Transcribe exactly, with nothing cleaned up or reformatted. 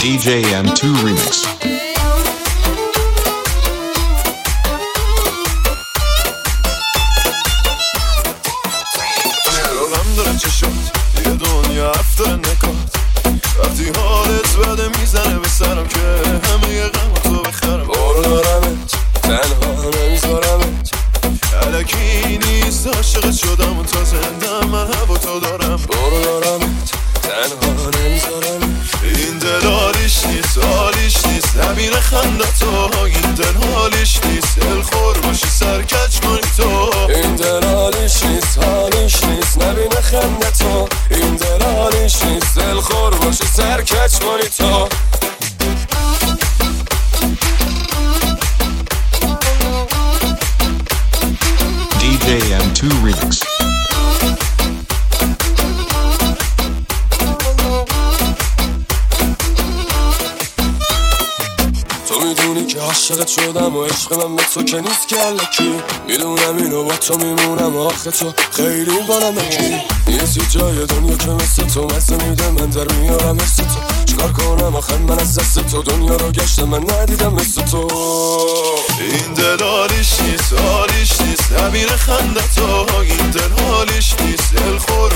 دی جی ام تو Remix. غم داره چه شد یه دنیا افتر نکات وقتی حالت بده میزنه به سرم که همه یه غم تو بخرم بارو دارمت تنها نمیذارمت علکی نیست عاشقت شدم و تا زنده من هوا تو دارم بارو دارمت تنها نمیذارمت این دل حالیش نیست حالیش نیست نبینه خنده تو این دل حالیش نیست دل خور باشی سرکج کنی تو این دل حالیش نیست حالیش نیست نبینه خنده تو این دل حالیش نیست دل خور باشی سرکج کنی تو دی جی ام تو Remix. تو میدونی که عاشقت شدم و عشق من به تو که نیست که الکی میدونم اینو با تو میمونم آخه تو خیلی بانم اکی نیستی جای دنیا که مثل تو مزه میده من در میارم مثل تو چکار کنم آخه من از دست تو دنیا رو گشته من ندیدم مثل تو این دل حالیش نیست حالیش نیست نبینه خنده تو این دل حالیش نیست دل خور